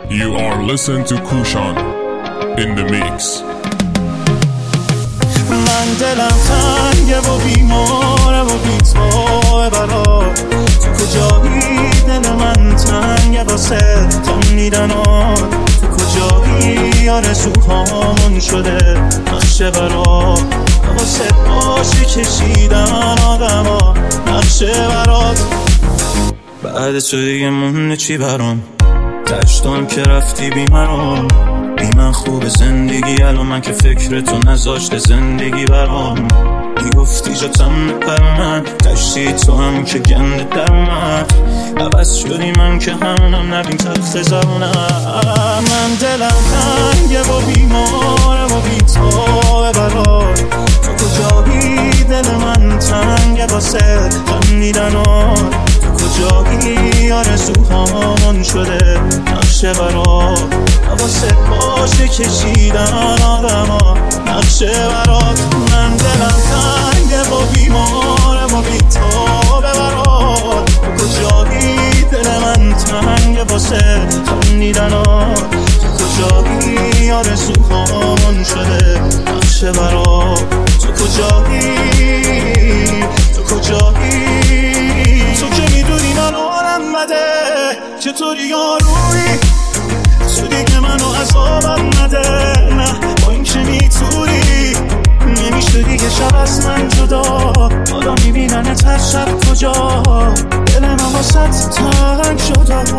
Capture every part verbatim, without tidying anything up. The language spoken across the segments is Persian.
You are listening to Kushan in the mix. من دلم تنگه و بیماره و بی‌توه برات، تو کجایی؟ دل من تنگه واسه خندیدنات، تو کجایی؟ آرزوهامون شده نقشه برات، واسه باشی کشیدن آدما نقشه برات. بعد تو دیگه مونده چی برام؟ دشتم که رفتی بی مرام، بی من خوب زندگی الان من که فکر تو نذاشته زندگی برام. میگفتی جاتم نپر من، دشتی تو هم که گنده در اومد، عوض شدی من که همونم نبین تخت زبونم. من دلم تنگه و بیماره و بی‌توه برات، تو کجایی؟ دل من تنگه واسه خندیدنات، تو کجایی؟ آرزوهامون شده نقشه برات، واسه باشه کشیدن آدما نقشه برات. من دلم تنگه و بیماره و بی‌توه برات، تو کجایی؟ دل من تنگه واسه خندیدنات، تو کجایی؟ آرزوهامون شده نقشه برات، تو کجایی؟ تو کجایی؟ تو که میدونی من حالم بده، چطوری یارویی؟ تو دیگه منو عذابم نده، نه با این که میتونی نمیشه دیگه شب از من جدا، حالا میبینن هر شب کجا، دل من واسه تنگ شده.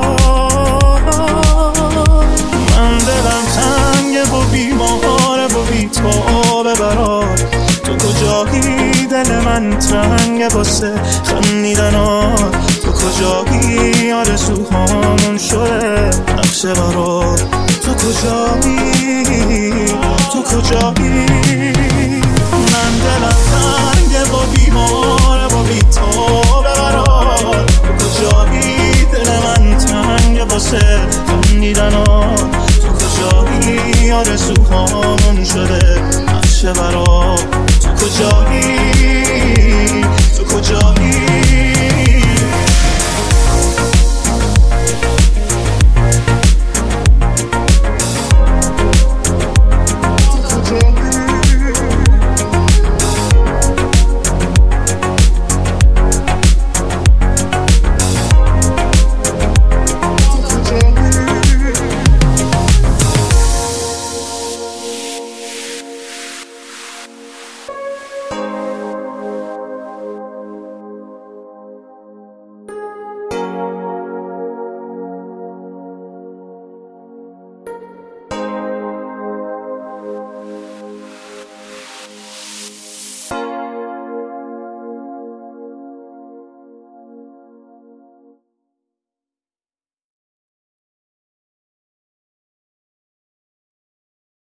من دلم تنگه و بیماره و بی‌توه برات، تو کجایی؟ دل من تنگه واسه خندیدنات، تو کجایی؟ آرزوهامون شده نقشه برات، تو کجایی؟ تو کجایی؟ من دلم تنگه و بیماره و بی‌توه برات، تو کجایی؟ دل من تنگه واسه خندیدنات، تو کجایی؟ آرزوهامون شده نقشه برات، تو کجایی؟ تو کجایی؟